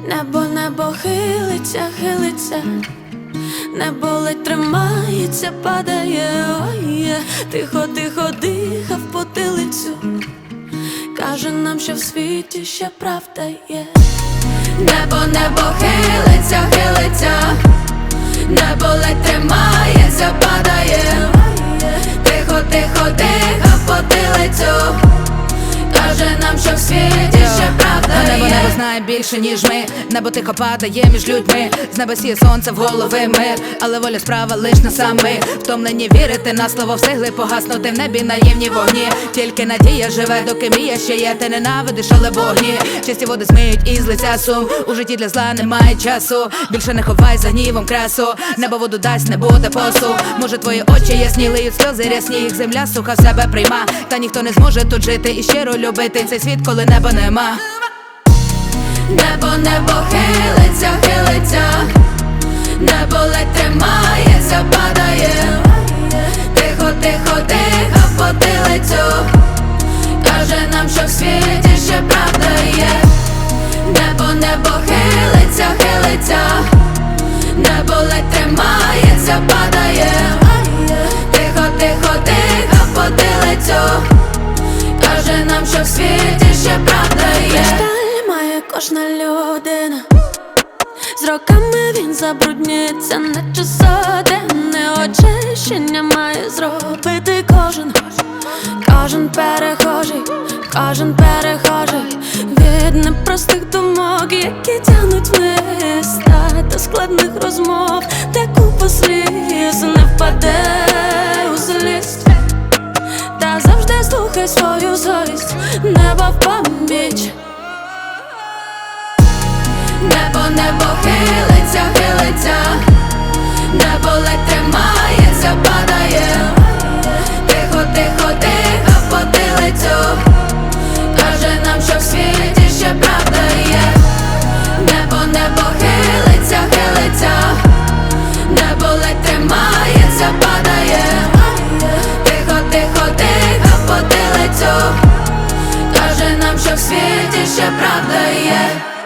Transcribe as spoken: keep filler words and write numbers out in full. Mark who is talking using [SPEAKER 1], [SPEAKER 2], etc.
[SPEAKER 1] Небо, небо хилиться, хилиться, небо ледь тримається, падає, ой, тихо, тихо дихав потилицю, каже нам, що в світі ще правда є. Небо, небо хилиться, хилиться, небо ледь тримається, падає, тихо, тихо дихав потилицю, каже нам, що в світі ще правда є.
[SPEAKER 2] Небо, небо знає більше, ніж ми. Небо тихо падає між людьми. З неба сіє сонце в голови мир, але воля справа лиш на сам ми. Втомлені вірити на слово, встигли погаснути в небі наївні вогні. Тільки надія живе, доки мрія ще є. Ти ненавидиш, але вогні. Чисті води змиють із лиця сум. У житті для зла немає часу. Більше не ховай за гнівом красу. Небо воду дасть, не буде посу. Може твої очі ясні, лиють сльози рясні. Їх земля суха в себе прийма. Та ніхто не зможе тут жити і щиро любити цей світ, коли неба нема.
[SPEAKER 1] Небо, небо хилиться, хилиться, небо ледь тримається, падає, тихо, тихо дихав потилицю, каже нам, що в світі ще правда є. Небо, небо хилиться, хилиться, небо ледь тримається, падає, тихо, тихо дихав потилицю, каже нам, що в світі ще правда є. Кожна людина, з роками він забруднюється, наче сотенне очищення має зробити кожен, кожен перехожий, кожен перехожий від непростих думок, які тягнуть вниз, та складних розмов, де купа сліз не впаде у злість, та завжди слухай свою совість, небо в пам'ять. Небо, небо хилиться, хилиться, небо ледь тримається, падає, тихо, тихо дихав потилицю, каже нам, що в світі ще правда є. Небо, небо хилиться, хилиться, небо ледь тримається, падає, тихо, тихо дихав потилицю, каже нам, що в світі ще правда є.